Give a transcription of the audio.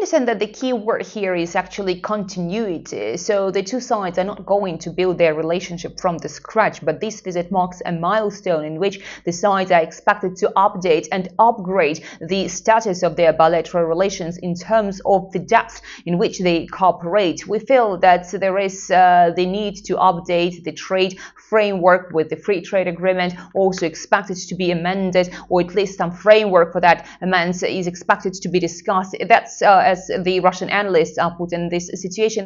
understand that the key word here is actually continuity. So the two sides are not going to build their relationship from the scratch, but this visit marks a milestone in which the sides are expected to update and upgrade the status of their bilateral relations in terms of the depth in which they cooperate. We feel that there is the need to update the trade framework with the free trade agreement, also expected to be amended, or at least some framework for that amendment is expected to be discussed. That's as the Russian analysts put in this situation.